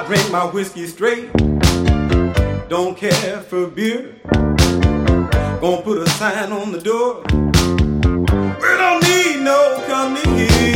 drink my whiskey straight. Don't care for beer. Gonna put a sign on the door. We don't need no company here.